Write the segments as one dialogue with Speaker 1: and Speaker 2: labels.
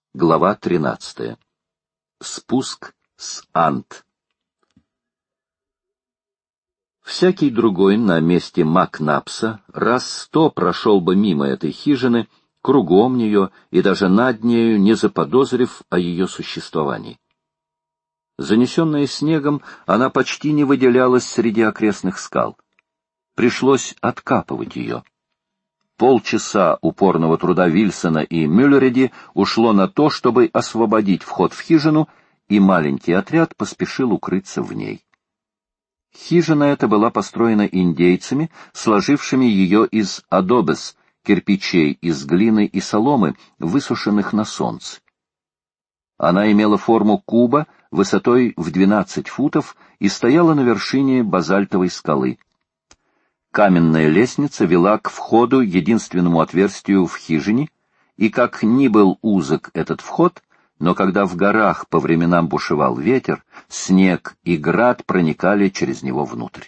Speaker 1: Глава 13. Спуск с Ант. Всякий другой на месте Макнапса раз 100 прошел бы мимо этой хижины, кругом нее и даже над нею, не заподозрив о ее существовании. Занесенная снегом, она почти не выделялась среди окрестных скал. Пришлось откапывать ее. Полчаса упорного труда Вильсона и Мюллериди ушло на то, чтобы освободить вход в хижину, и маленький отряд поспешил укрыться в ней. Хижина эта была построена индейцами, сложившими ее из адобес, кирпичей из глины и соломы, высушенных на солнце. Она имела форму куба высотой в 12 футов и стояла на вершине базальтовой скалы. Каменная лестница вела к входу, единственному отверстию в хижине, и как ни был узок этот вход, но когда в горах по временам бушевал ветер, снег и град проникали через него внутрь.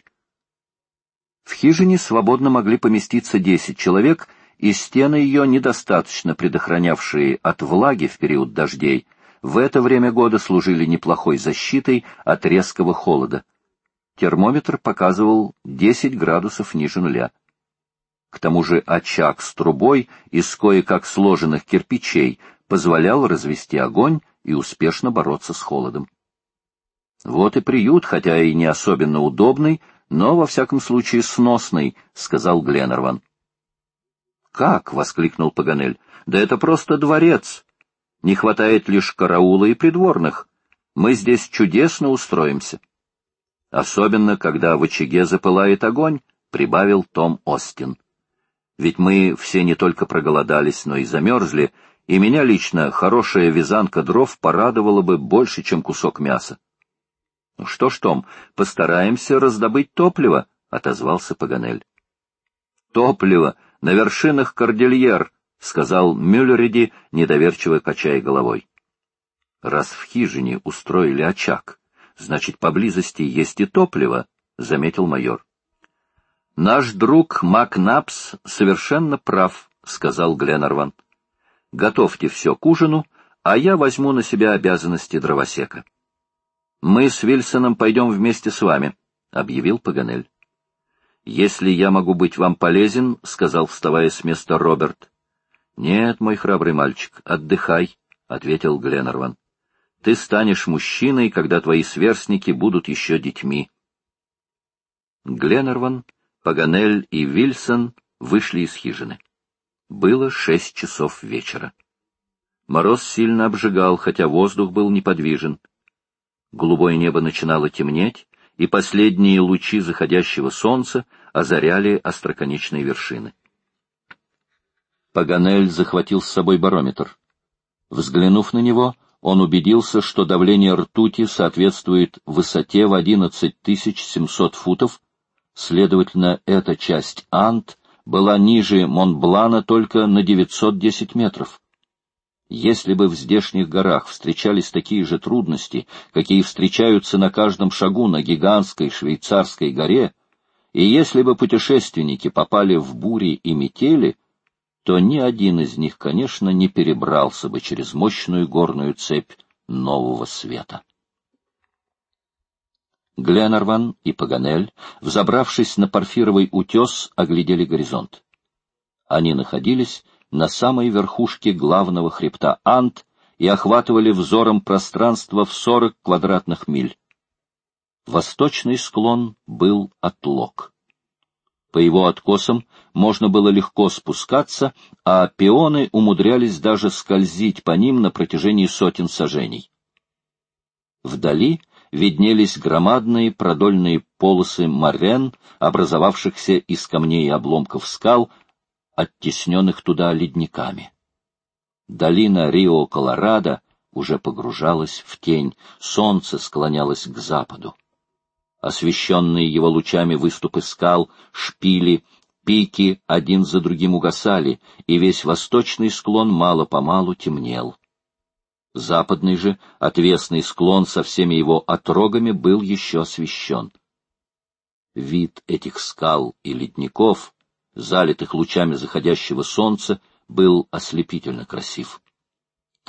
Speaker 1: В хижине свободно могли поместиться 10 человек, и стены ее, недостаточно предохранявшие от влаги в период дождей, в это время года служили неплохой защитой от резкого холода. Термометр показывал 10 градусов ниже нуля. К тому же очаг с трубой из кое-как сложенных кирпичей позволял развести огонь и успешно бороться с холодом. «Вот и приют, хотя и не особенно удобный, но, во всяком случае, сносный», — сказал Гленнерван. «Как?» — воскликнул Паганель. «Да это просто дворец. Не хватает лишь караула и придворных. Мы здесь чудесно устроимся». «Особенно, когда в очаге запылает огонь», — прибавил Том Остин. «Ведь мы все не только проголодались, но и замерзли, и меня лично хорошая вязанка дров порадовала бы больше, чем кусок мяса». «Ну что ж, Том, постараемся раздобыть топливо», — отозвался Паганель. «Топливо на вершинах Кордильер», — сказал Мюллериди, недоверчиво качая головой. «Раз в хижине устроили очаг, значит, поблизости есть и топливо», — заметил майор. «Наш друг Макнапс совершенно прав», — сказал Гленнерван. «Готовьте все к ужину, а я возьму на себя обязанности дровосека». «Мы с Вильсоном пойдем вместе с вами», — объявил Паганель. «Если я могу быть вам полезен», — сказал, вставая с места Роберт. «Нет, мой храбрый мальчик, отдыхай», — ответил Гленнерван. «Ты станешь мужчиной, когда твои сверстники будут еще детьми». Гленнерван, Паганель и Вильсон вышли из хижины. Было 6 часов вечера. Мороз сильно обжигал, хотя воздух был неподвижен. Голубое небо начинало темнеть, и последние лучи заходящего солнца озаряли остроконечные вершины. Паганель захватил с собой барометр. Взглянув на него, он убедился, что давление ртути соответствует высоте в 11 700 футов, следовательно, эта часть Ант была ниже Монблана только на 910 метров. Если бы в здешних горах встречались такие же трудности, какие встречаются на каждом шагу на гигантской швейцарской горе, и если бы путешественники попали в бури и метели, то ни один из них, конечно, не перебрался бы через мощную горную цепь нового света. Гленнерван и Паганель, взобравшись на Порфировый утес, оглядели горизонт. Они находились на самой верхушке главного хребта Ант и охватывали взором пространство в 40 квадратных миль. Восточный склон был отлог. По его откосам можно было легко спускаться, а пионы умудрялись даже скользить по ним на протяжении сотен саженей. Вдали виднелись громадные продольные полосы морен, образовавшихся из камней и обломков скал, оттесненных туда ледниками. Долина Рио-Колорадо уже погружалась в тень, солнце склонялось к западу. Освещенные его лучами выступы скал, шпили, пики один за другим угасали, и весь восточный склон мало-помалу темнел. Западный же, отвесный склон со всеми его отрогами был еще освещен. Вид этих скал и ледников, залитых лучами заходящего солнца, был ослепительно красив.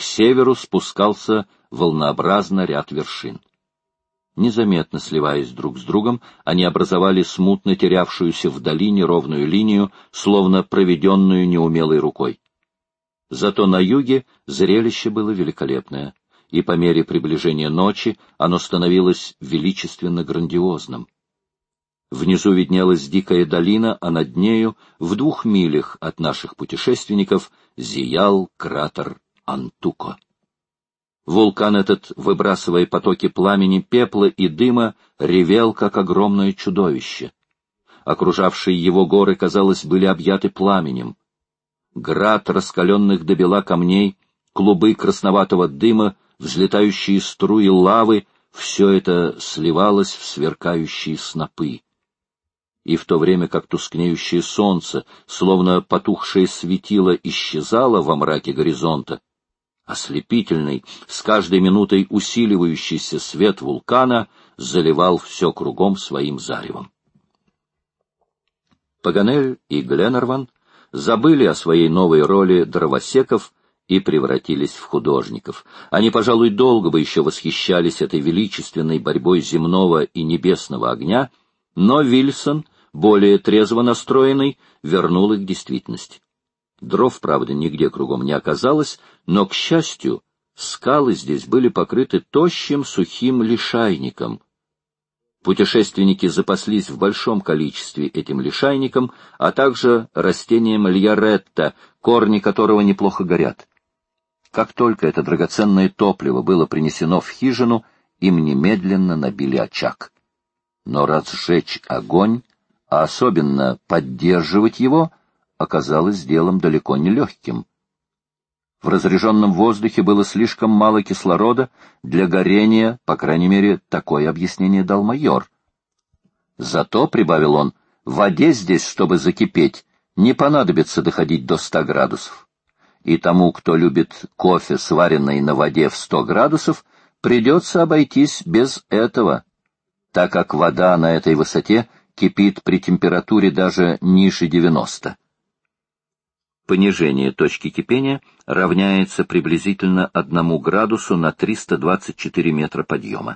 Speaker 1: к северу спускался волнообразно ряд вершин. Незаметно сливаясь друг с другом, они образовали смутно терявшуюся вдали неровную линию, словно проведенную неумелой рукой. Зато на юге зрелище было великолепное, и по мере приближения ночи оно становилось величественно грандиозным. Внизу виднелась дикая долина, а над нею, в 2 милях от наших путешественников, зиял кратер Антуко. Вулкан этот, выбрасывая потоки пламени, пепла и дыма, ревел, как огромное чудовище. Окружавшие его горы, казалось, были объяты пламенем. Град раскаленных до бела камней, клубы красноватого дыма, взлетающие струи лавы — все это сливалось в сверкающие снопы. И в то время как тускнеющее солнце, словно потухшее светило, исчезало во мраке горизонта, ослепительный, с каждой минутой усиливающийся свет вулкана заливал все кругом своим заревом. Паганель и Гленарван забыли о своей новой роли дровосеков и превратились в художников. Они, пожалуй, долго бы еще восхищались этой величественной борьбой земного и небесного огня, но Вильсон, более трезво настроенный, вернул их к действительности. Дров, правда, нигде кругом не оказалось, но, к счастью, скалы здесь были покрыты тощим сухим лишайником. Путешественники запаслись в большом количестве этим лишайником, а также растением льяретта, корни которого неплохо горят. Как только это драгоценное топливо было принесено в хижину, им немедленно набили очаг. Но разжечь огонь, а особенно поддерживать его, оказалось делом далеко не легким. В разреженном воздухе было слишком мало кислорода для горения, по крайней мере, такое объяснение дал майор. Зато, — прибавил он, — в воде здесь, чтобы закипеть, не понадобится доходить до 100 градусов. И тому, кто любит кофе, сваренный на воде в 100 градусов, придется обойтись без этого, так как вода на этой высоте кипит при температуре даже ниже 90. Понижение точки кипения равняется приблизительно 1 градусу на 324 метра подъема.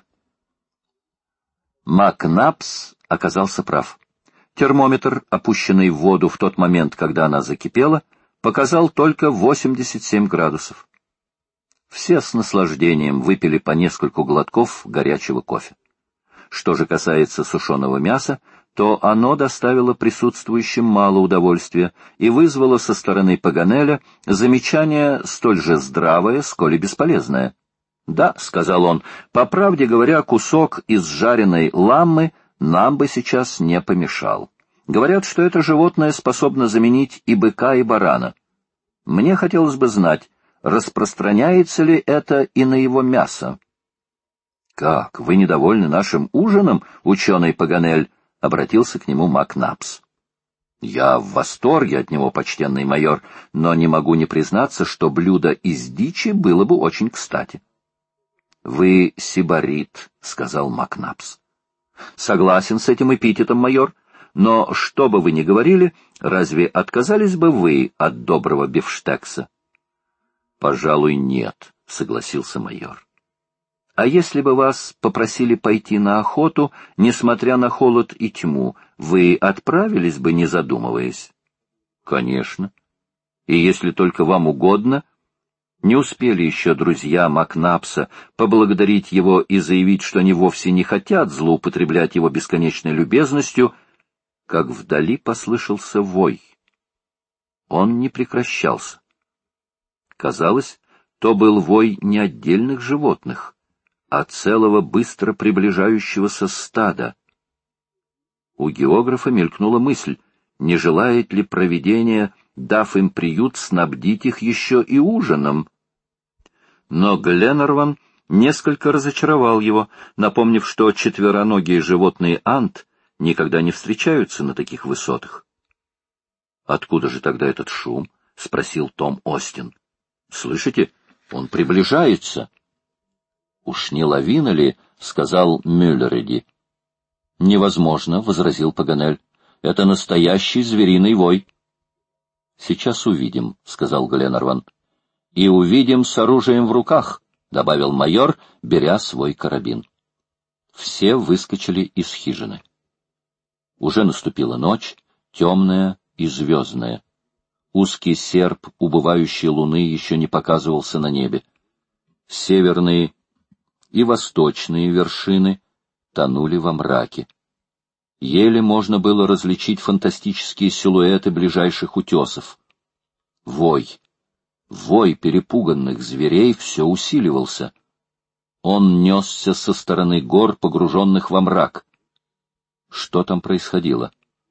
Speaker 1: Макнапс оказался прав. Термометр, опущенный в воду в тот момент, когда она закипела, показал только 87 градусов. Все с наслаждением выпили по нескольку глотков горячего кофе. Что же касается сушеного мяса, то оно доставило присутствующим мало удовольствия и вызвало со стороны Паганеля замечание столь же здравое, сколь и бесполезное. «Да», — сказал он, — «по правде говоря, кусок из жареной ламмы нам бы сейчас не помешал. Говорят, что это животное способно заменить и быка, и барана. Мне хотелось бы знать, распространяется ли это и на его мясо». «Как, вы недовольны нашим ужином, ученый Паганель?» — обратился к нему Макнапс. «Я в восторге от него, почтенный майор, но не могу не признаться, что блюдо из дичи было бы очень кстати». «Вы сибарит», — сказал Макнапс. «Согласен с этим эпитетом, майор, но что бы вы ни говорили, разве отказались бы вы от доброго бифштекса?» «Пожалуй, нет», — согласился майор. «А если бы вас попросили пойти на охоту, несмотря на холод и тьму, вы отправились бы, не задумываясь?» «Конечно. И если только вам угодно...» Не успели еще друзья Макнапса поблагодарить его и заявить, что они вовсе не хотят злоупотреблять его бесконечной любезностью, как вдали послышался вой. Он не прекращался. Казалось, то был вой не отдельных животных, а целого быстро приближающегося стада. У географа мелькнула мысль, не желает ли провидение, дав им приют, снабдить их еще и ужином. Но Гленарван несколько разочаровал его, напомнив, что четвероногие животные ант никогда не встречаются на таких высотах. «Откуда же тогда этот шум?» — спросил Том Остин. «Слышите, он приближается». «Уж не лавина ли?» — сказал Мюллериди. «Невозможно», — возразил Паганель. «Это настоящий звериный вой». «Сейчас увидим», — сказал Гленарван. и увидим с оружием в руках», — добавил майор, беря свой карабин. Все выскочили из хижины. Уже наступила ночь, темная и звездная. Узкий серп убывающей луны еще не показывался на небе. Северные и восточные вершины тонули во мраке. Еле можно было различить фантастические силуэты ближайших утесов. Вой перепуганных зверей все усиливался. Он несся со стороны гор, погруженных во мрак. Что там происходило?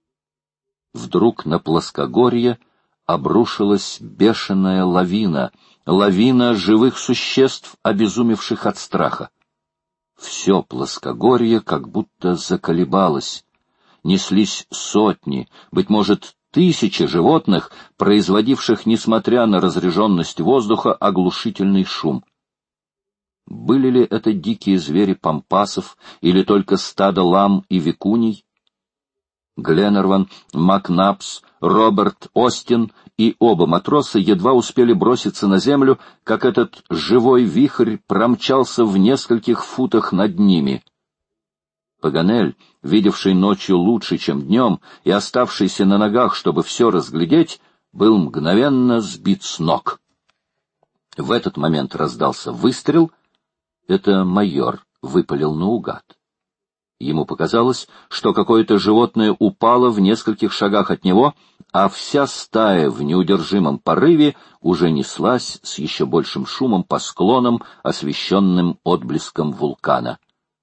Speaker 1: Вдруг на плоскогорье обрушилась бешеная лавина живых существ, обезумевших от страха. Все плоскогорье как будто заколебалось. Неслись сотни, быть может, тысячи животных, производивших, несмотря на разреженность воздуха, оглушительный шум. Были ли это дикие звери пампасов или только стадо лам и викуний? Гленнерван, Макнапс, Роберт Остин и оба матроса едва успели броситься на землю, как этот живой вихрь промчался в нескольких футах над ними. Паганель, видевший ночью лучше, чем днем, и оставшийся на ногах, чтобы все разглядеть, был мгновенно сбит с ног. В этот момент раздался выстрел. Это майор выпалил наугад. Ему показалось, что какое-то животное упало в нескольких шагах от него, а вся стая в неудержимом порыве уже неслась с еще большим шумом по склонам, освещенным отблеском вулкана.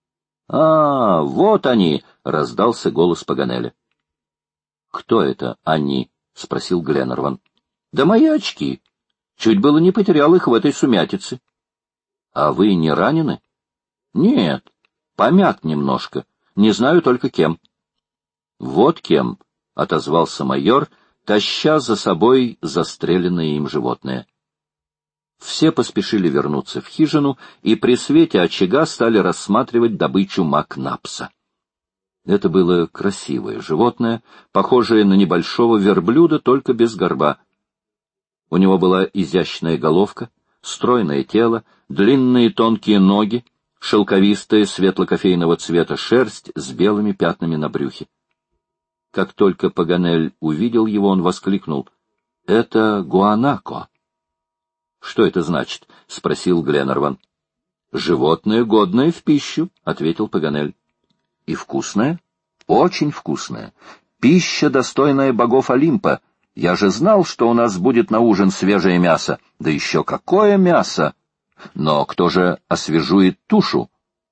Speaker 1: «А, вот они!» — раздался голос Паганеля. «Кто это они?» — спросил Гленнерван. «Да мои очки. Чуть было не потерял их в этой сумятице». «А вы не ранены?» «Нет, помят немножко. Не знаю только кем». «Вот кем», — отозвался майор, таща за собой застреленное им животное. Все поспешили вернуться в хижину и при свете очага стали рассматривать добычу Макнапса. Это было красивое животное, похожее на небольшого верблюда, только без горба. У него была изящная головка, стройное тело, длинные тонкие ноги, шелковистая светло-кофейного цвета шерсть с белыми пятнами на брюхе. Как только Паганель увидел его, он воскликнул: «Это гуанако!» «Что это значит?» — спросил Гленнерван. «Животное, годное в пищу», — ответил Паганель. «И вкусное?» «Очень вкусное. Пища, достойная богов Олимпа. Я же знал, что у нас будет на ужин свежее мясо. Да еще какое мясо! Но кто же освежует тушу?»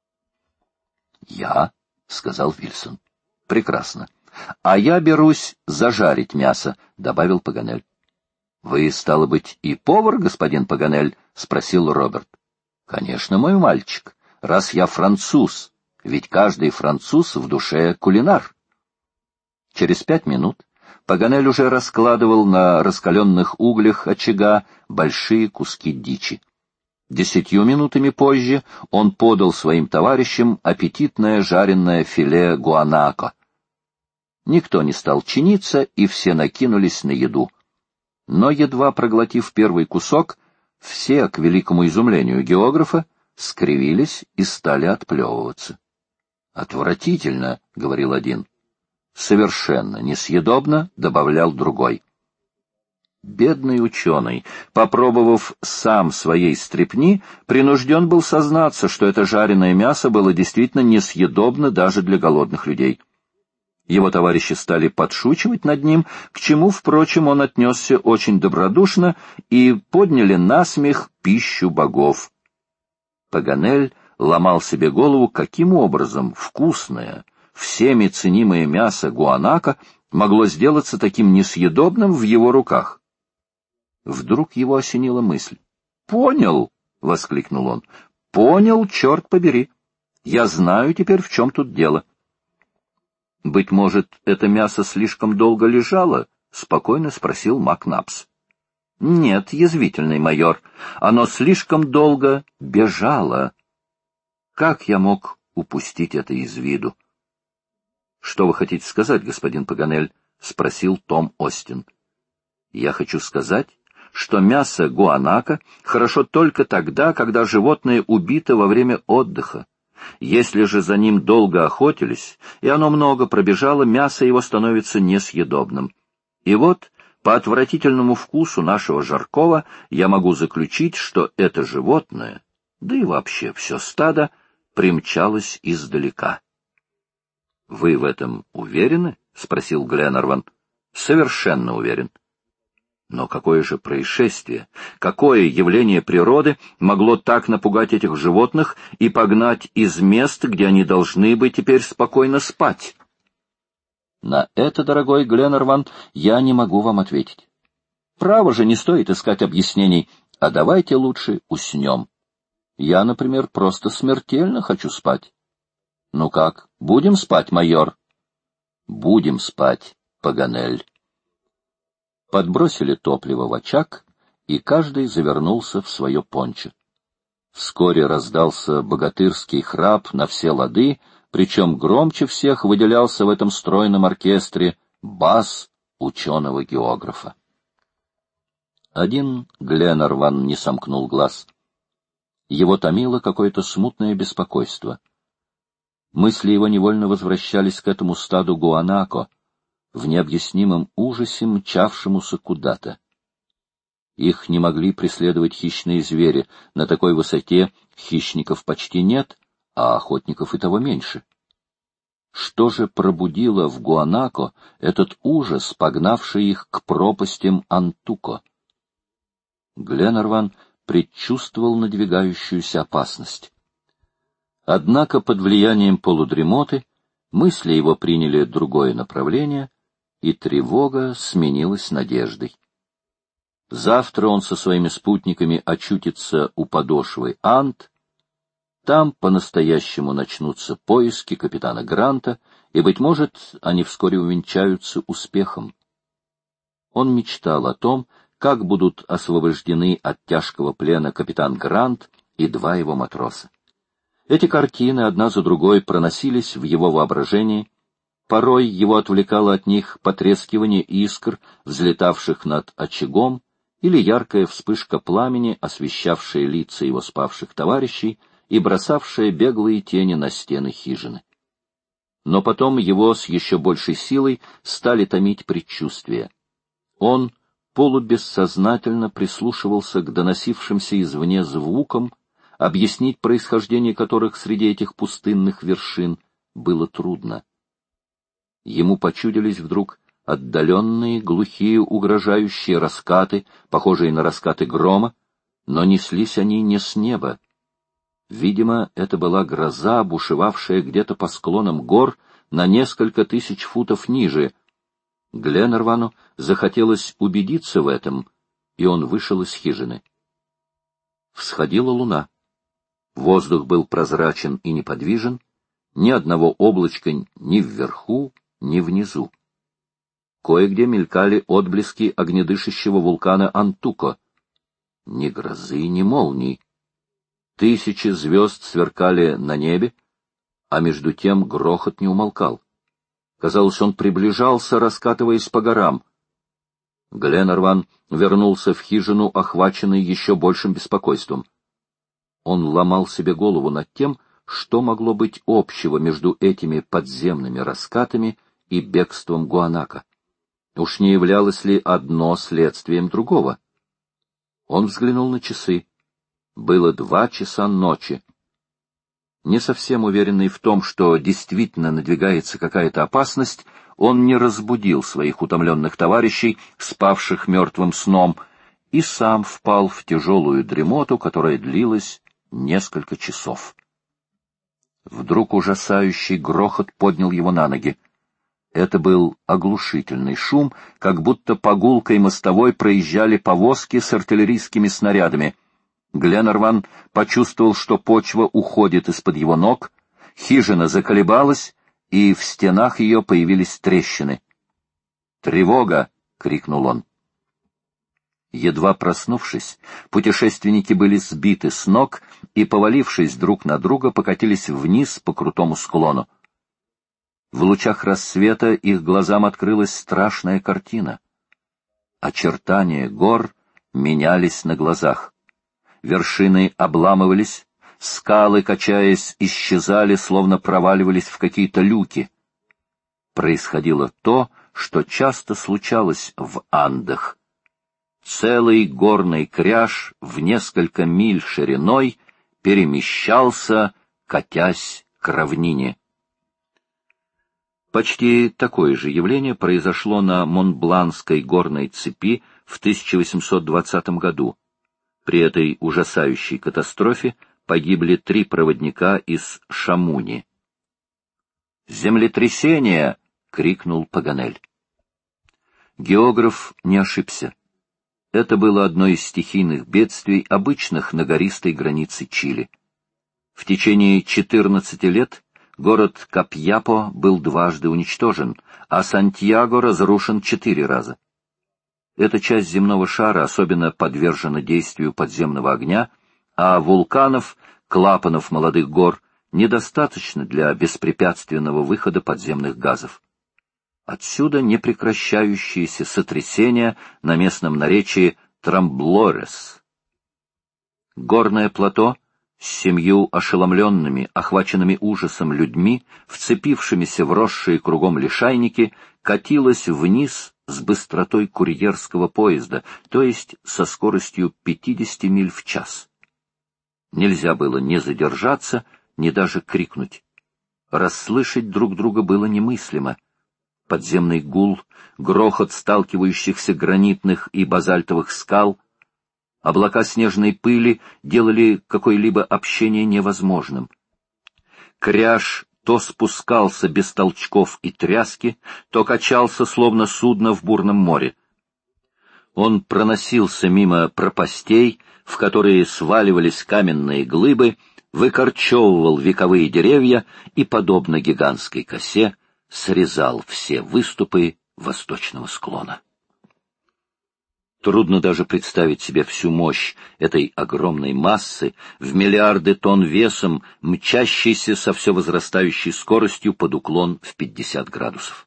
Speaker 1: «Я», — сказал Вильсон. «Прекрасно. А я берусь зажарить мясо», — добавил Паганель. «Вы, стало быть, и повар, господин Паганель?» — спросил Роберт. «Конечно, мой мальчик, раз я француз, ведь каждый француз в душе кулинар». Через 5 минут Паганель уже раскладывал на раскаленных углях очага большие куски дичи. 10 минутами позже он подал своим товарищам аппетитное жареное филе гуанако. Никто не стал чиниться, и все накинулись на еду. Но, едва проглотив первый кусок, все, к великому изумлению географа, скривились и стали отплевываться. «Отвратительно», — говорил один. «Совершенно несъедобно», — добавлял другой. Бедный ученый, попробовав сам своей стрепни, принужден был сознаться, что это жареное мясо было действительно несъедобно даже для голодных людей. Его товарищи стали подшучивать над ним, к чему, впрочем, он отнесся очень добродушно, и подняли на смех пищу богов. Паганель ломал себе голову, каким образом вкусное, всеми ценимое мясо гуанако могло сделаться таким несъедобным в его руках. Вдруг его осенила мысль. «Понял!» — воскликнул он. «Понял, черт побери! Я знаю теперь, в чем тут дело». «Быть может, это мясо слишком долго лежало?» — спокойно спросил Макнапс. «Нет, язвительный майор, оно слишком долго бежало. Как я мог упустить это из виду?» «Что вы хотите сказать, господин Паганель?» — спросил Том Остин. «Я хочу сказать, что мясо гуанако хорошо только тогда, когда животное убито во время отдыха. Если же за ним долго охотились, и оно много пробежало, мясо его становится несъедобным. И вот, по отвратительному вкусу нашего жаркого, я могу заключить, что это животное, да и вообще все стадо, примчалось издалека. — Вы в этом уверены? — спросил Гленарван. — Совершенно уверен. Но какое же происшествие, какое явление природы могло так напугать этих животных и погнать из мест, где они должны бы теперь спокойно спать? На это, дорогой Гленарван, я не могу вам ответить. Право же, не стоит искать объяснений, а давайте лучше уснем. Я, например, просто смертельно хочу спать. Ну как, будем спать, майор? Будем спать, Паганель. Подбросили топливо в очаг, и каждый завернулся в свое пончо. Вскоре раздался богатырский храп на все лады, причем громче всех выделялся в этом стройном оркестре бас ученого-географа. Один Гленарван не сомкнул глаз. Его томило какое-то смутное беспокойство. Мысли его невольно возвращались к этому стаду гуанако, в необъяснимом ужасе мчавшемуся куда-то. Их не могли преследовать хищные звери, на такой высоте хищников почти нет, а охотников и того меньше. Что же пробудило в Гуанако этот ужас, погнавший их к пропастям Антуко? Гленарван предчувствовал надвигающуюся опасность. Однако под влиянием полудремоты мысли его приняли другое направление, и тревога сменилась надеждой. Завтра он со своими спутниками очутится у подошвы Ант. Там по-настоящему начнутся поиски капитана Гранта, и, быть может, они вскоре увенчаются успехом. Он мечтал о том, как будут освобождены от тяжкого плена капитан Грант и два его матроса. Эти картины одна за другой проносились в его воображении. Порой его отвлекало от них потрескивание искр, взлетавших над очагом, или яркая вспышка пламени, освещавшая лица его спавших товарищей и бросавшая беглые тени на стены хижины. Но потом его с еще большей силой стали томить предчувствия. Он полубессознательно прислушивался к доносившимся извне звукам, объяснить происхождение которых среди этих пустынных вершин было трудно. Ему почудились вдруг отдаленные, глухие, угрожающие раскаты, похожие на раскаты грома, но неслись они не с неба. Видимо, это была гроза, бушевавшая где-то по склонам гор на несколько тысяч футов ниже. Гленарвану захотелось убедиться в этом, и он вышел из хижины. Всходила луна. Воздух был прозрачен и неподвижен, ни одного облачка ни вверху, ни внизу. Кое-где мелькали отблески огнедышащего вулкана Антуко. Ни грозы, ни молний. Тысячи звезд сверкали на небе, а между тем грохот не умолкал. Казалось, он приближался, раскатываясь по горам. Гленарван вернулся в хижину, охваченный еще большим беспокойством. Он ломал себе голову над тем, что могло быть общего между этими подземными раскатами и бегством Гуанако. Уж не являлось ли одно следствием другого? Он взглянул на часы. Было 2 часа ночи. Не совсем уверенный в том, что действительно надвигается какая-то опасность, он не разбудил своих утомленных товарищей, спавших мертвым сном, и сам впал в тяжелую дремоту, которая длилась несколько часов. Вдруг ужасающий грохот поднял его на ноги. Это был оглушительный шум, как будто по гулкой мостовой проезжали повозки с артиллерийскими снарядами. Гленарван почувствовал, что почва уходит из-под его ног, хижина заколебалась, и в стенах ее появились трещины. «Тревога!» — крикнул он. Едва проснувшись, путешественники были сбиты с ног и, повалившись друг на друга, покатились вниз по крутому склону. В лучах рассвета их глазам открылась страшная картина. Очертания гор менялись на глазах. Вершины обламывались, скалы, качаясь, исчезали, словно проваливались в какие-то люки. Происходило то, что часто случалось в Андах. Целый горный кряж в несколько миль шириной перемещался, катясь к равнине. Почти такое же явление произошло на Монбланской горной цепи в 1820 году. При этой ужасающей катастрофе погибли 3 проводника из Шамуни. «Землетрясение!» — крикнул Паганель. Географ не ошибся. Это было одно из стихийных бедствий, обычных на гористой границе Чили. В течение 14 лет город Капьяпо был дважды уничтожен, а Сантьяго разрушен 4 раза. Эта часть земного шара особенно подвержена действию подземного огня, а вулканов, клапанов молодых гор, недостаточно для беспрепятственного выхода подземных газов. Отсюда непрекращающиеся сотрясения на местном наречии Трамблорес. Горное плато с 7 ошеломленными, охваченными ужасом людьми, вцепившимися в росшие кругом лишайники, катилось вниз с быстротой курьерского поезда, то есть со скоростью 50 миль в час. Нельзя было ни задержаться, ни даже крикнуть. Расслышать друг друга было немыслимо. Подземный гул, грохот сталкивающихся гранитных и базальтовых скал, облака снежной пыли делали какое-либо общение невозможным. Кряж то спускался без толчков и тряски, то качался, словно судно в бурном море. Он проносился мимо пропастей, в которые сваливались каменные глыбы, выкорчевывал вековые деревья и, подобно гигантской косе, срезал все выступы восточного склона. Трудно даже представить себе всю мощь этой огромной массы, в миллиарды тонн весом, мчащейся со все возрастающей скоростью под уклон в 50 градусов.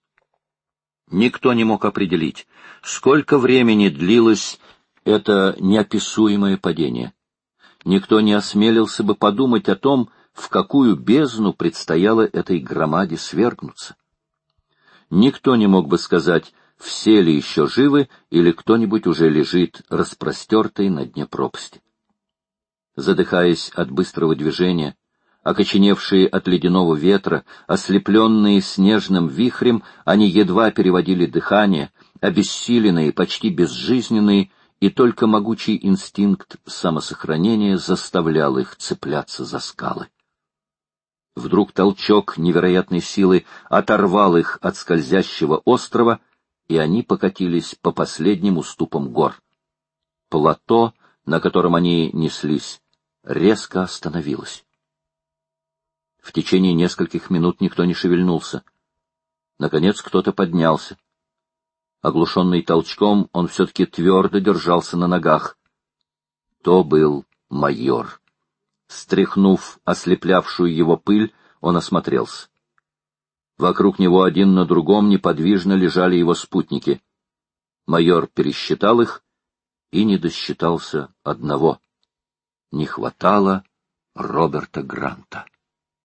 Speaker 1: Никто не мог определить, сколько времени длилось это неописуемое падение. Никто не осмелился бы подумать о том, в какую бездну предстояло этой громаде свергнуться. Никто не мог бы сказать, все ли еще живы или кто-нибудь уже лежит распростертый на дне пропасти. Задыхаясь от быстрого движения, окоченевшие от ледяного ветра, ослепленные снежным вихрем, они едва переводили дыхание, обессиленные, почти безжизненные, и только могучий инстинкт самосохранения заставлял их цепляться за скалы. Вдруг толчок невероятной силы оторвал их от скользящего острова, и они покатились по последним уступам гор. Плато, на котором они неслись, резко остановилось. В течение нескольких минут никто не шевельнулся. Наконец кто-то поднялся. Оглушенный толчком, он все-таки твердо держался на ногах. То был майор. Стряхнув ослеплявшую его пыль, он осмотрелся. Вокруг него один на другом неподвижно лежали его спутники. Майор пересчитал их и не досчитался одного. Не хватало Роберта Гранта.